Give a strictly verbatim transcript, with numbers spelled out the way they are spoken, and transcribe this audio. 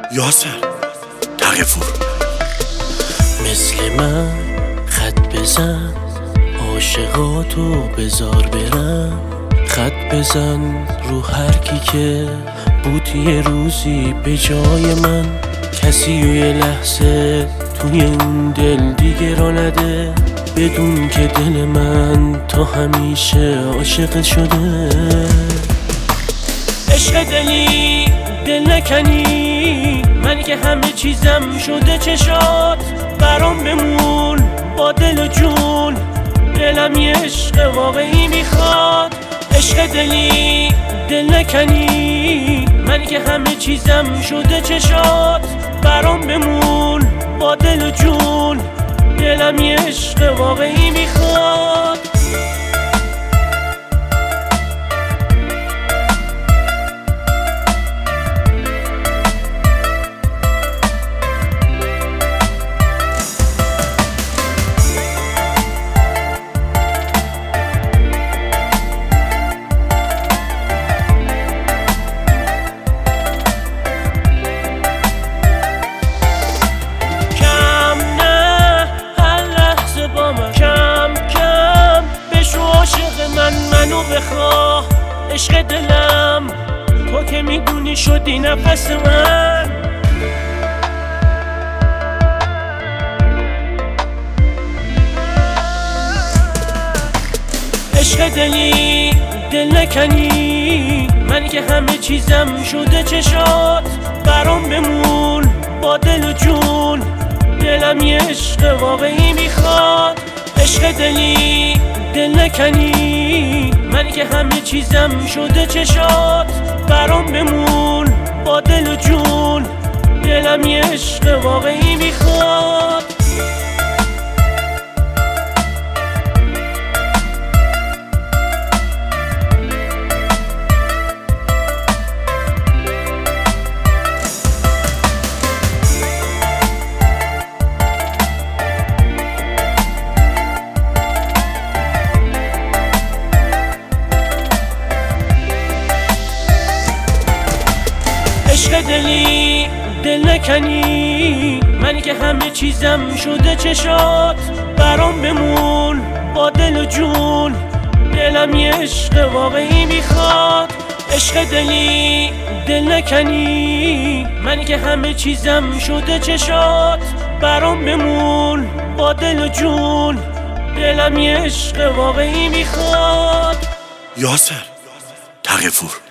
یاسر تقفور. مثل من خط بزن، عاشقاتو بذار برم. خط بزن رو هر کی که بود یه روزی به جای من. کسی و یه لحظه توی اون دل دیگه را نده، بدون که دل من تا همیشه عاشق شده. عشق دلی دل نکنی، من که همه چیزم شده چشات. برام بمون با دل و جون، دلم یه عشق واقعی میخواد. عشق دلی دل نکنی، من که همه چیزم شده چشات. برام بمون با دل و جون، دلم یه عشق واقعی میخواد. کم کم بشو عاشق من، منو بخواه. عشق دلم تو که میدونی شدی نفس من. عشق دلی دل نکنی، من که همه چیزم شده چشات. برام بمون با دل و جون، دلم یه عشق واقعی میخواد. عشق دلی دل نکنی، من که همه چیزم شده چشات. برام بمون با دل و جون، دلم یه عشق واقعی میخواد. عشق دلی دل نکنی، من که همه چیزم شده چشات. برام بمون با دل و جون، دلم یه عشق واقعی میخواد. عشق دلی دل نکنی، من که همه چیزم شده چشات. برام بمون با دل و جون، دلم یه عشق واقعی میخواد. یاسر تقفور.